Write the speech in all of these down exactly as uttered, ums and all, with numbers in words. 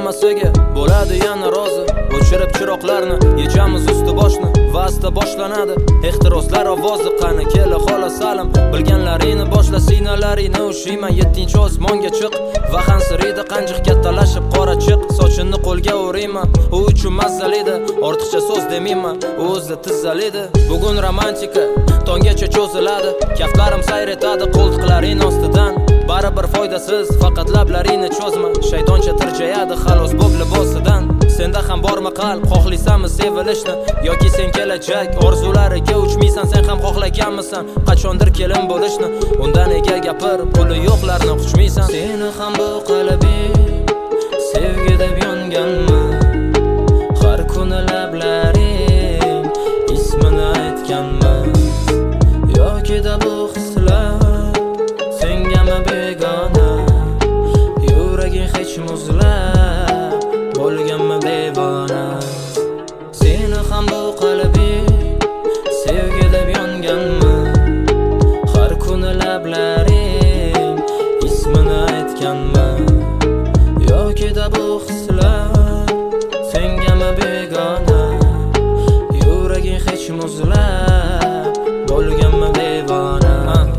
hammasiga bo'ladi yana rozi. O'chirib chiroqlarni, yechamiz usti boshni va asta boshlanadi ehtiroslar ovozi. Qani kela xola salim, bilganlaringni boshla, sinalaringni ushiyman. Yettinchi osmonga chiq va hansirida qanjiq kattalashib qora chiq. Sochini qo'lga urayman, u uchun mazalida, ortiqcha so'z demayman, u o'zi tizzalida. Bugun romantika tonggacha cho'ziladi, kaftlarim sayr etadi qo'ltiqlaring ostidan. Baribir foydasiz, faqat lablaringni cho'zma. Shaytoncha tirjayadi xalos bo'b libosidan. Senda ham bormi qalb, xohlaysanmi sevilishni yoki sen kelajak orzulariga uchmaysan? Sen ham xohlaganmisan qachondir kelin bo'lishni? Undan nega gapir, puli yo'qlarni quchmaysan? Seni ham bu qalbing sevgi deb yonganmi? Har kuni lablaring ismini aytganmi? Yoki da bu hislar sengami begona? Yuraging hech muzlab bo'lganmi devona? Seni ham bu qalbing sevgi deb yonganmi? Har kuni lablaring ismini aytganmi? Yoki da bu hislar sengami begona? Yuraging hech muzlab bo'lganmi devona?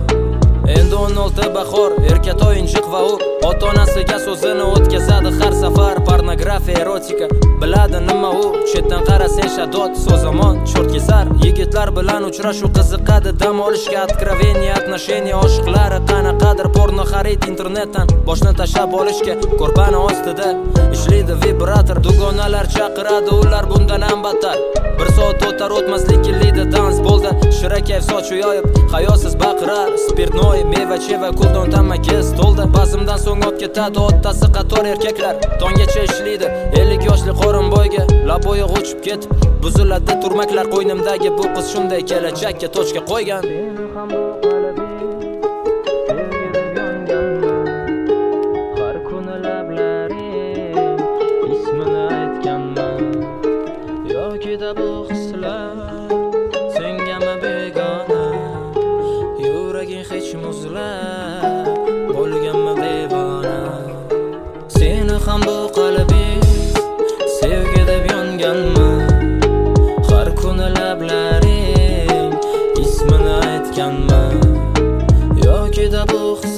Endi o'n olti bahor, erkatoy injiq va u ota-onasiga so'zini o'tkazadi har safar. Pornografiya, erotika, biladi nima u? Chetdan qarasang shadod, so'zamon, cho'rt kesar. Yigitlar bilan uchrashuv qiziqadi, dam olishga откровение, отношения, oshiqlari qanaqadir porno xarid internetdan boshni tashlab olishga. Ko'rpani ostida ishlaydi vibrator, dugonalar chaqiradi, ular bundan ham battar. Bir soat o'tar o'tmaslik kellaydi dans bo'ldi, shirakayf sochi yoyib, hayosiz baqirar. Spirtnoy, meva, cheva, kuldon tamaki stolda. Bazmdan so'ng olib ketadi o'ttasi qator erkaklar. Tonggacha ishlaydi ellik yoshli qorin bo'yga, laboya uchib ketib buziladi turmaklar. Qo'ynimdagi bu qiz shunday kelajakka tochka qo'ygan. Har kuni lablaring ismini aytganmi? Yoki da bu hislar sengami begona? Yuraging hech muzlab bo'lganmi devona? Seni ham bu qalbing sevgi deb yonganmi? Har kuni lablaring ismini aytganmi? Yoki da bu